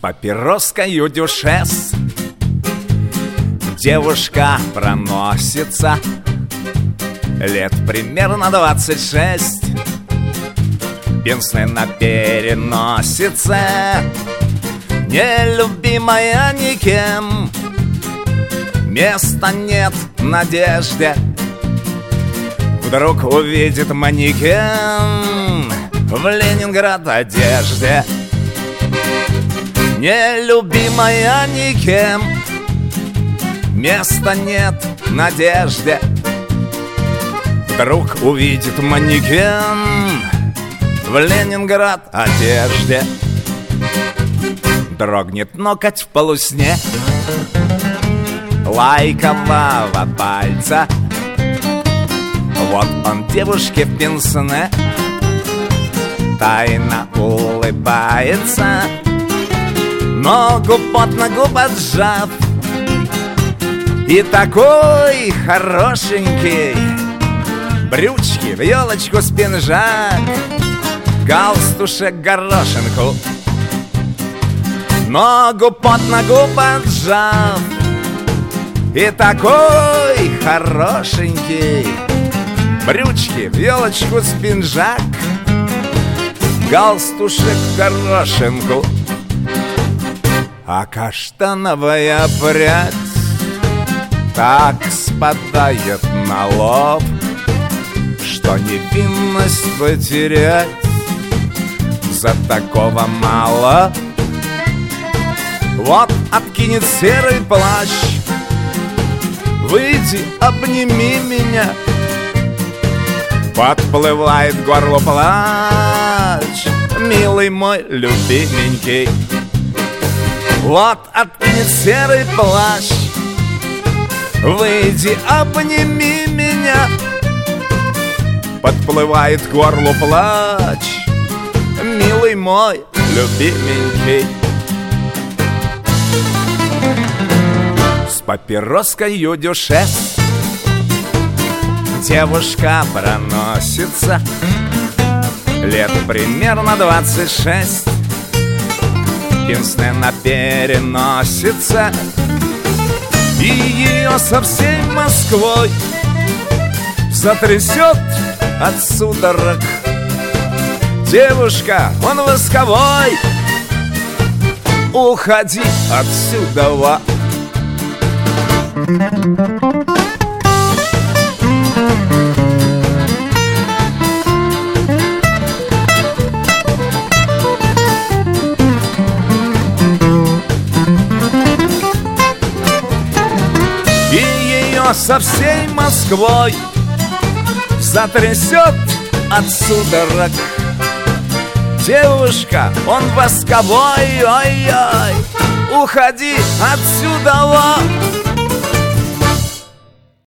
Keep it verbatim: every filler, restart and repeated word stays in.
папироскою дюшес девушка проносится, лет примерно двадцать шесть. Пенсне на переносице, нелюбимая никем, места нет в надежде. Вдруг увидит манекен в Ленинград одежде. Нелюбимая никем, места нет в надежде. Вдруг увидит манекен в Ленинград одежде. Дрогнет ноготь в полусне лайкового пальца. Вот он девушке в пенсне тайно улыбается, ногу под ногу поджав. И такой хорошенький, брючки в елочку с пинжак, галстушек горошинку, ногу под ногу поджав. И такой хорошенький, брючки в елочку с пинжак, галстушек горошинку. А каштановая прядь так спадает на лоб, что невинность потерять за такого мало. Вот откинет серый плащ, выйди, обними меня. Подплывает к горлу плач, милый мой любименький. Вот откинет серый плащ, выйди, обними меня. Подплывает к горлу плач, милый мой любименький. С папироскою дюшес девушка проносится, лет примерно двадцать шесть. Пенсне на переносице, и ее со всей Москвой затрясет от судорог. Девушка, он восковой, уходи отсюда. Со всей Москвой затрясет от судорог. Девушка, он восковой, ой-ой, уходи отсюда.